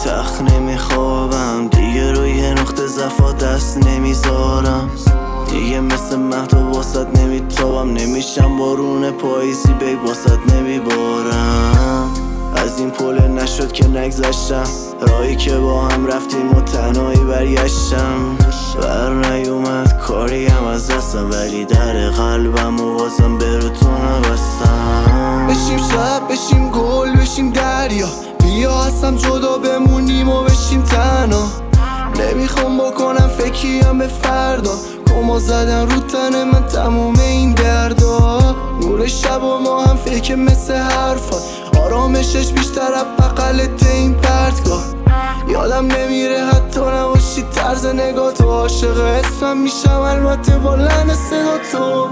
تخت نمیخوابم دیگه، روی نقطه ضعفا دست نمیذارم دیگه، مثل مهد واسط نمیتابم، نمیشم بارون پاییزی بیگ واسط نمیبارم. از این پل نشد که نگذشتم، راهی که با هم رفتیم و تنهایی برگشتم. بر نیومد کاریم از دستم، ولی در قلبم و بازم به رو تو نبستم. بشیم شب، بشیم گل، بشیم دریا، بیا هستم جدا بمونیم و بشیم تنها. نمیخوام بکنم فکریم به فردا، کما زدن رو تن من تموم این دردا. نور شب و ما هم فکر مثل حرفات، آرامشش بیشتر از بغلت این پرتگاه. یادم نمیره حتی نباشی طرز نگاه تو، عاشق اسمم میشم البته با لحن صدا تو.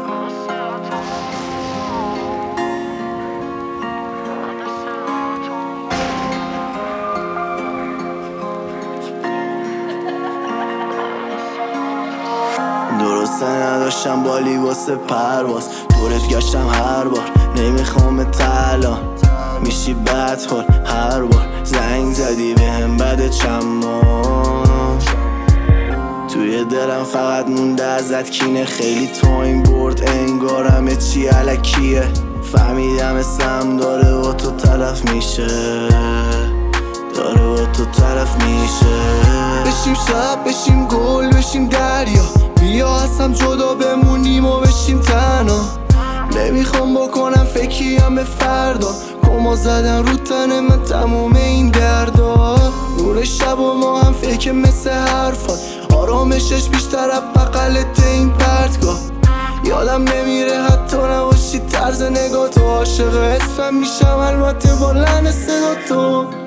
درسته نداشتم بالی واسه پرواز، دورت گشتم هر بار، نمیخوام الان میشی بدحال هر بار. زنگ زدی بهم بعد چند ماه، توی دلم فقط مونده ازت کینه، خیلی تایم برد انگارم چی علکیه. فهمیدم اسم داره و تو تلف میشه، داره و تو تلف میشه. بشیم شب، بشیم گل، بشیم دریا، بیا هستم جدا بمونیم و بشیم تنها. نمیخوام بکنم فکریم به فردا، کما زدن رو تن من تموم این دردا. نور شب و ما هم فکر مثل حرفات، آرامشش بیشتر از بغلت این پرتگاه. یادم نمیره حتی نباشی طرز نگاه تو، عاشق اسمم میشم البته با لحن صدا تو.